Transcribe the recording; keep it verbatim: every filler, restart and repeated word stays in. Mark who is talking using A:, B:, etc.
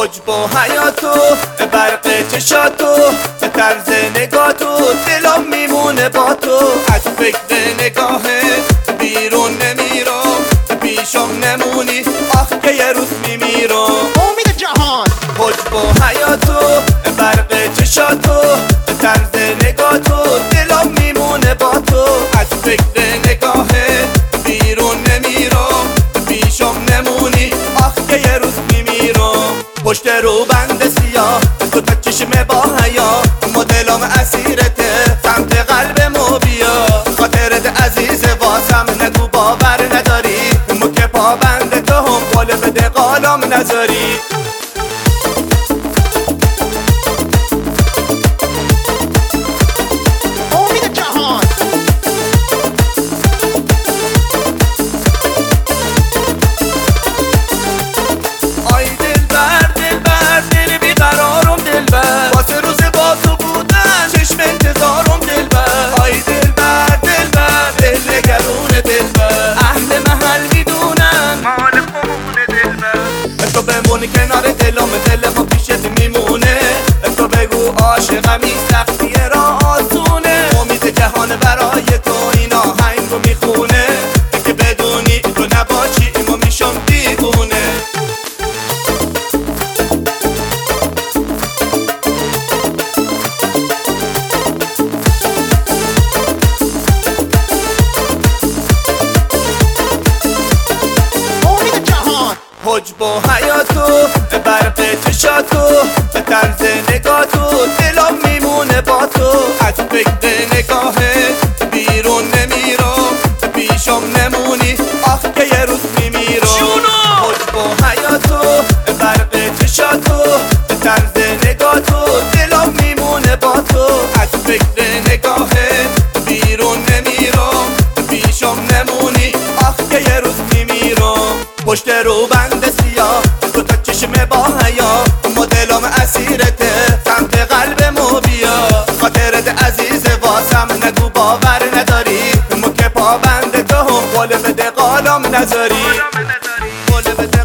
A: حجب و حیاتو برق چشاتو به طرز نگاتو دلم میمونه با تو. از فکر نگاهت بیرون نمیرم، پیشم نمونی آخ که یه روز میمیرم.
B: امید جهان
A: حجب و حیاتو برق چشاتو به طرز نگاتو دلم میمونه با تو. از فکر نگاهت بیرون نمیرم، پیشم نمونی آخ که یه روز میمیرم. پشت رو بند سیاه تو تا چشم با حیا، اما دلم اسیرته سمت قلبمو بیا. خاطرت عزیز واسم نگو باور نداری، اما که پابند تو هم قول بده قالم نذاری.
B: امید جهان
A: آی دلبر دلبر دل بیقرارم دلبر، واسه روز با تو بودن چشم انتظارم دلبر. آی دلبر دلبر دل نگرون دلبر، اهل محل میدونن مال خونه دلبر. تو بمونی کنار دلم دلم پیشت میمونه، تو بگو عاشقمی سختیه را آسونه. امید جهان برای تو این آهنگ رو میخونه، که بدونی تو نباشی ما میشم دیوونه. حجب و حیاتو برق چشاتو به طرز نگاتو دلم میمونه با تو. از فکر نگاهت بیرون نمیرم، پیشم نمونی آخ که یه روز میمیرم. حجب و حیاتو برق چشاتو به طرز نگاتو دلم میمونه با تو. از فکر نگاهت بیرون نمیرم، پیشم نمونی آخ که یه روز میمیرم. پشت رو بند سیاه تو تا چشم با حیا، اما دلم اسیرته سمت قلبمو بیا. خاطرت عزیز واسم نگو باور نداری، اما که پابند تو هم قول بده قالم نذاری. قول بده